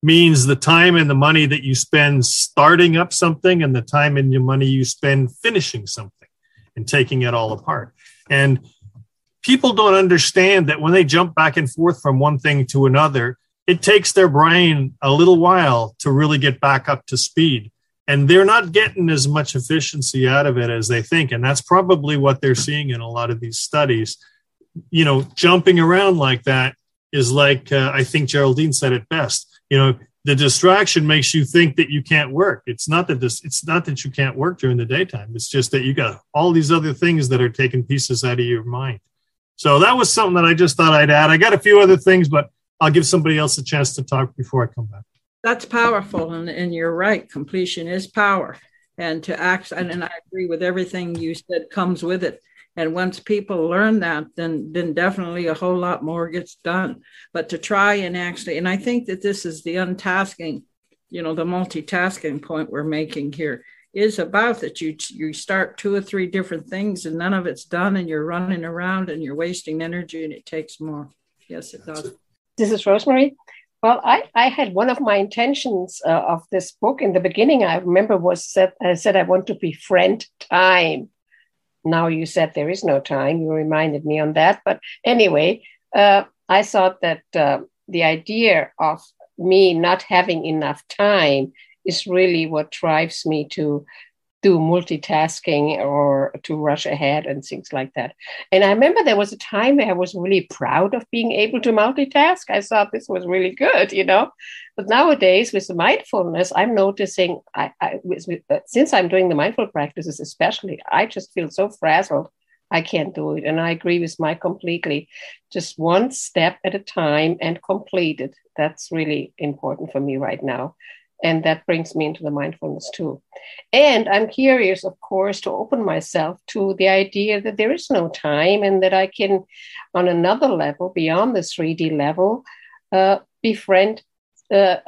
means the time and the money that you spend starting up something and the time and the money you spend finishing something and taking it all apart. And people don't understand that when they jump back and forth from one thing to another, it takes their brain a little while to really get back up to speed. And they're not getting as much efficiency out of it as they think. And that's probably what they're seeing in a lot of these studies. You know, jumping around like that is like, uh, I think Geraldine said it best. You know, the distraction makes you think that you can't work. It's not that this, it's not that you can't work during the daytime. It's just that you got all these other things that are taking pieces out of your mind. So that was something that I just thought I'd add. I got a few other things, but I'll give somebody else a chance to talk before I come back. That's powerful. And, and you're right. Completion is power. And to act, and, and I agree with everything you said comes with it. And once people learn that, then, then definitely a whole lot more gets done. But to try and actually, and I think that this is the untasking, you know, the multitasking point we're making here is about that you you start two or three different things and none of it's done and you're running around and you're wasting energy and it takes more. Yes, it does. This is Rosemary. Well, I, I had one of my intentions uh, of this book in the beginning, I remember was that I said I want to befriend time. Now you said there is no time. You reminded me on that. But anyway, uh, I thought that uh, the idea of me not having enough time is really what drives me to do multitasking or to rush ahead and things like that. And I remember there was a time where I was really proud of being able to multitask. I thought this was really good, you know. But nowadays with the mindfulness, I'm noticing, I, I with, with, uh, since I'm doing the mindful practices especially, I just feel so frazzled. I can't do it. And I agree with Mike completely. Just one step at a time and complete it. That's really important for me right now. And that brings me into the mindfulness too. And I'm curious, of course, to open myself to the idea that there is no time and that I can, on another level, beyond the three D level, uh, befriend uh,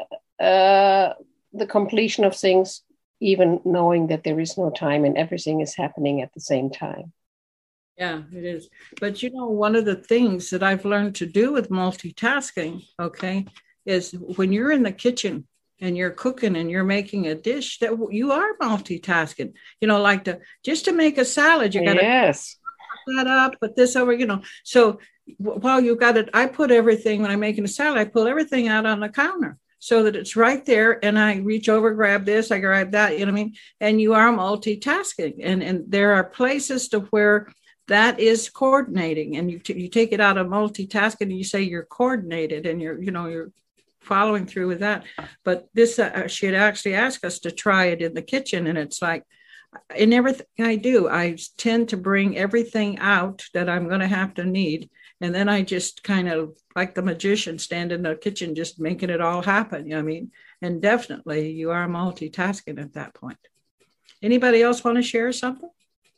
uh, the completion of things, even knowing that there is no time and everything is happening at the same time. Yeah, it is. But, you know, one of the things that I've learned to do with multitasking, okay, is when you're in the kitchen and you're cooking and you're making a dish, that you are multitasking, you know, like to just to make a salad, you got to yes. put that up, put this over, you know. So while you got it, I put everything, when I'm making a salad, I pull everything out on the counter so that it's right there. And I reach over, grab this, I grab that, you know what I mean? And you are multitasking. And, and there are places to where that is coordinating. And you, t- you take it out of multitasking and you say you're coordinated and you're, you know, you're following through with that. But this, uh, she had actually asked us to try it in the kitchen. And it's like, in everything I do, I tend to bring everything out that I'm going to have to need. And then I just kind of, like the magician, stand in the kitchen, just making it all happen. You know what I mean? And definitely you are multitasking at that point. Anybody else want to share something?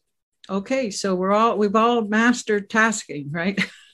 Okay, so we're all, we've all mastered tasking, right?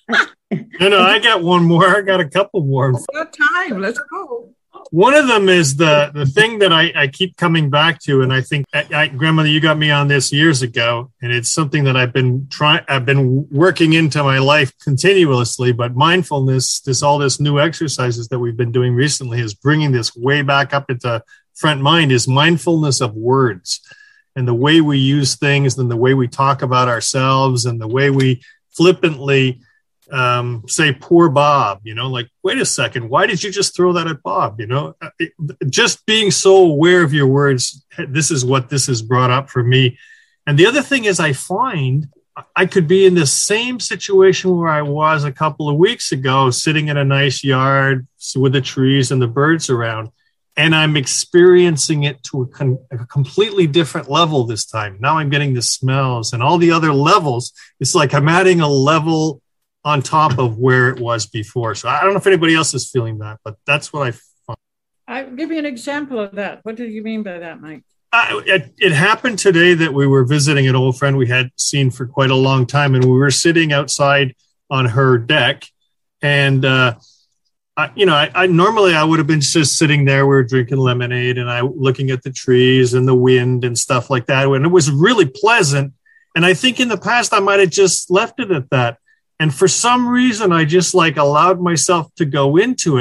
No, no, I got one more. I got a couple more. It's got time. Let's go. One of them is the the thing that I, I keep coming back to, and I think, I, I, Grandmother, you got me on this years ago, and it's something that I've been trying, I've been working into my life continuously. But mindfulness, this all this new exercises that we've been doing recently, is bringing this way back up into front mind. Is mindfulness of words, and the way we use things, and the way we talk about ourselves, and the way we flippantly um, say, poor Bob, you know, like, wait a second, why did you just throw that at Bob? You know, it, just being so aware of your words. This is what this has brought up for me. And the other thing is, I find I could be in the same situation where I was a couple of weeks ago, sitting in a nice yard with the trees and the birds around, and I'm experiencing it to a, con- a completely different level this time. Now I'm getting the smells and all the other levels. It's like I'm adding a level on top of where it was before. So I don't know if anybody else is feeling that, but that's what I find. I'll give you an example of that. What do you mean by that, Mike? Uh, it, it happened today that we were visiting an old friend we had seen for quite a long time, and we were sitting outside on her deck. And, uh, I, you know, I, I normally I would have been just sitting there. We were drinking lemonade and I looking at the trees and the wind and stuff like that. And it was really pleasant. And I think in the past I might have just left it at that. And for some reason, I just like allowed myself to go into it.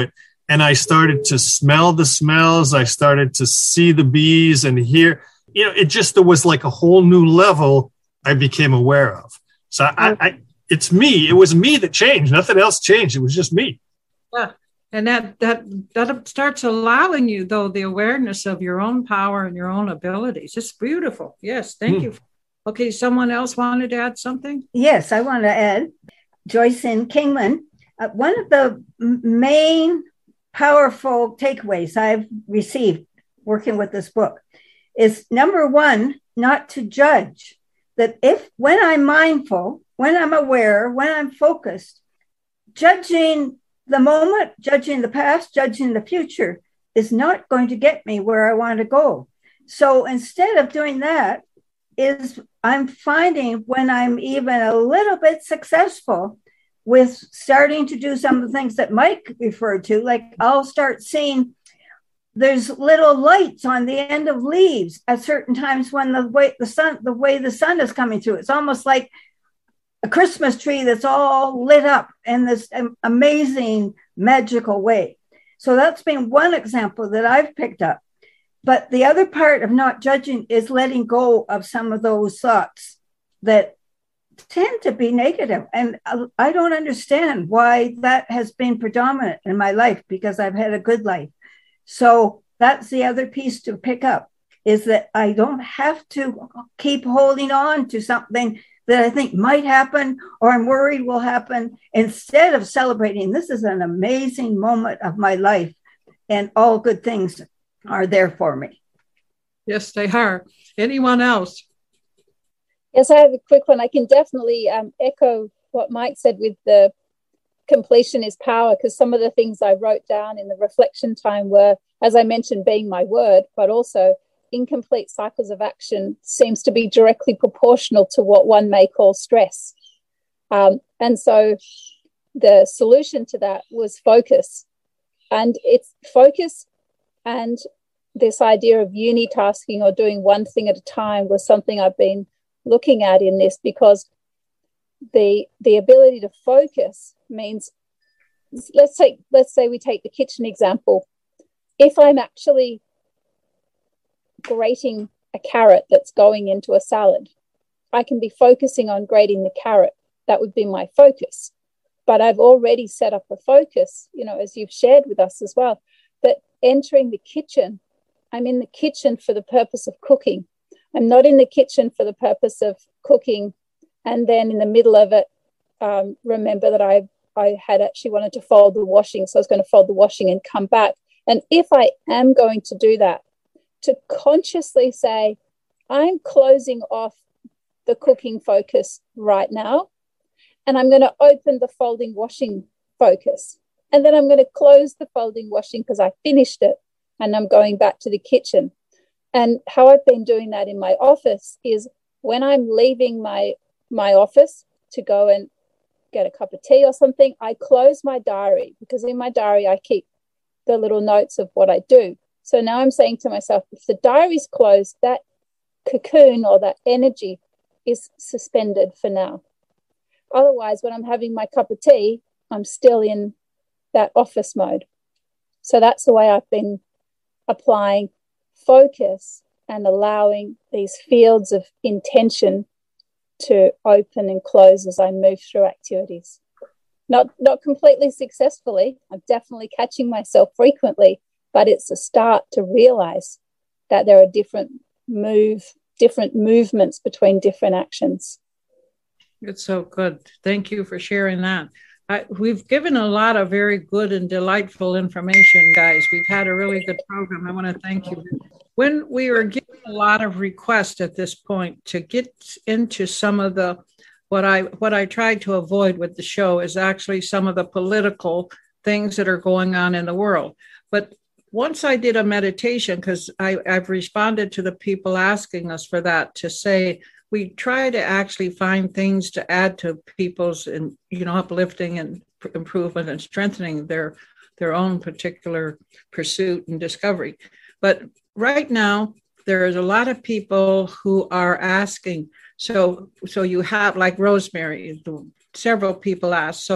and I started to smell the smells. I started to see the bees and hear, you know, it just, there was like a whole new level I became aware of. So I, I it's me. It was me that changed. Nothing else changed. It was just me. Yeah. And that, that, that starts allowing you, though, the awareness of your own power and your own abilities. It's beautiful. Yes. Thank mm. you. Okay. Someone else wanted to add something? Yes, I want to add. Joyce in Kingman. Uh, one of the main powerful takeaways I've received working with this book is, number one, not to judge. That if, when I'm mindful, when I'm aware, when I'm focused, judging the moment, judging the past, judging the future is not going to get me where I want to go. So instead of doing that, is I'm finding when I'm even a little bit successful with starting to do some of the things that Mike referred to, like I'll start seeing there's little lights on the end of leaves at certain times when the way the sun, the way the sun is coming through. It's almost like a Christmas tree that's all lit up in this amazing, magical way. So that's been one example that I've picked up. But the other part of not judging is letting go of some of those thoughts that tend to be negative. And I don't understand why that has been predominant in my life, because I've had a good life. So that's the other piece to pick up, is that I don't have to keep holding on to something that I think might happen or I'm worried will happen. Instead of celebrating, this is an amazing moment of my life and all good things are there for me. Yes, they are. Anyone else? Yes, I have a quick one. I can definitely um, echo what Mike said with the completion is power, because some of the things I wrote down in the reflection time were, as I mentioned, being my word, but also incomplete cycles of action seems to be directly proportional to what one may call stress. Um, and so the solution to that was focus. And it's focus and this idea of unitasking or doing one thing at a time was something I've been looking at in this, because the the ability to focus means, let's take let's say we take the kitchen example. If I'm actually grating a carrot that's going into a salad, I can be focusing on grating the carrot. That would be my focus. But I've already set up a focus, you know, as you've shared with us as well, that entering the kitchen, I'm in the kitchen for the purpose of cooking. I'm not in the kitchen for the purpose of cooking and then in the middle of it, um, remember that I I had actually wanted to fold the washing, so I was going to fold the washing and come back. And if I am going to do that, to consciously say, I'm closing off the cooking focus right now, and I'm going to open the folding washing focus. And then I'm going to close the folding washing because I finished it, and I'm going back to the kitchen. And how I've been doing that in my office is when I'm leaving my, my office to go and get a cup of tea or something, I close my diary, because in my diary I keep the little notes of what I do. So now I'm saying to myself, if the diary's closed, that cocoon or that energy is suspended for now. Otherwise, when I'm having my cup of tea, I'm still in that office mode. So that's the way I've been applying focus and allowing these fields of intention to open and close as I move through activities. Not, not completely successfully. I'm definitely catching myself frequently, but it's a start to realize that there are different move, different movements between different actions. It's so good. Thank you for sharing that. I, we've given a lot of very good and delightful information, guys. We've had a really good program. I want to thank you. When we were getting a lot of requests at this point to get into some of the, what I what I tried to avoid with the show is actually some of the political things that are going on in the world. But once I did a meditation, because I've responded to the people asking us for that, to say, we try to actually find things to add to people's, and you know, uplifting and improvement and strengthening their their own particular pursuit and discovery. But right now, there is a lot of people who are asking. So, so you have, like Rosemary, several people asked. So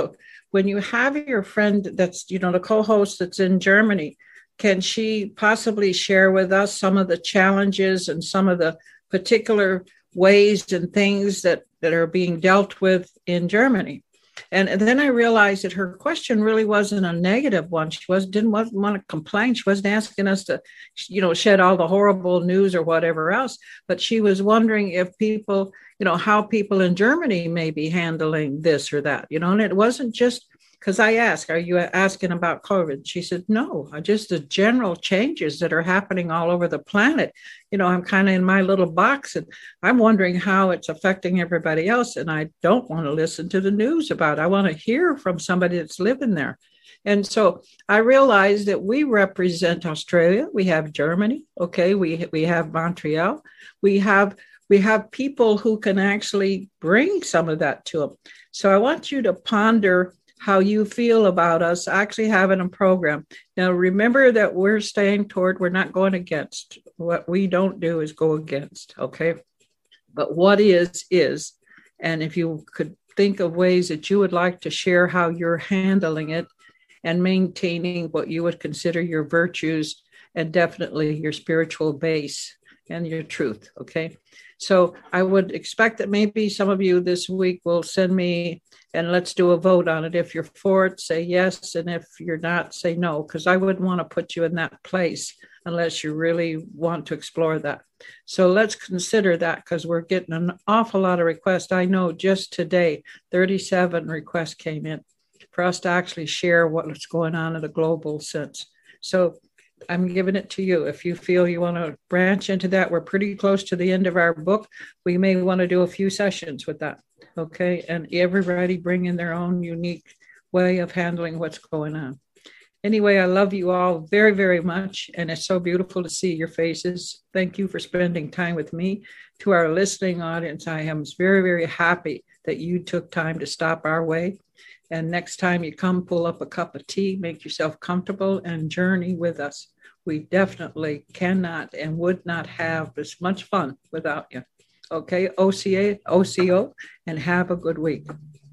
when you have your friend that's, you know, the co-host that's in Germany, can she possibly share with us some of the challenges and some of the particular ways and things that, that are being dealt with in Germany? And, and then I realized that her question really wasn't a negative one. She was didn't want, want to complain. She wasn't asking us to, you know, shed all the horrible news or whatever else. But she was wondering if people, you know, how people in Germany may be handling this or that, you know. And it wasn't just because I asked, are you asking about COVID? She said, no, just the general changes that are happening all over the planet. You know, I'm kind of in my little box and I'm wondering how it's affecting everybody else. And I don't want to listen to the news about it. I want to hear from somebody that's living there. And so I realized that we represent Australia. We have Germany. Okay. We, we have Montreal. We have, we have people who can actually bring some of that to them. So I want you to ponder how you feel about us actually having a program. Now, remember that we're staying toward, we're not going against. What we don't do is go against, okay? But what is, is. And if you could think of ways that you would like to share how you're handling it and maintaining what you would consider your virtues and definitely your spiritual base and your truth, okay? So I would expect that maybe some of you this week will send me, and let's do a vote on it. If you're for it, say yes. And if you're not, say no, because I wouldn't want to put you in that place unless you really want to explore that. So let's consider that, because we're getting an awful lot of requests. I know just today, thirty-seven requests came in for us to actually share what's going on in a global sense. So I'm giving it to you. If you feel you want to branch into that, we're pretty close to the end of our book. We may want to do a few sessions with that. Okay. And everybody bring in their own unique way of handling what's going on. Anyway, I love you all very, very much. And it's so beautiful to see your faces. Thank you for spending time with me. To our listening audience, I am very, very happy that you took time to stop our way. And next time you come, pull up a cup of tea, make yourself comfortable and journey with us. We definitely cannot and would not have this much fun without you. Okay, O C A, O C O, and have a good week.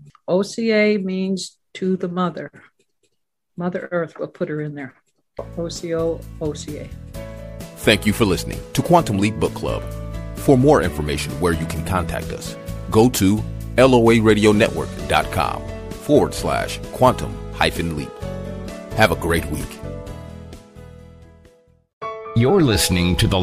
O C A means to the mother. Mother Earth will put her in there. O C O, O C A. Thank you for listening to Quantum Leap Book Club. For more information where you can contact us, go to loaradionetwork.com forward slash quantum hyphen leap. Have a great week. You're listening to the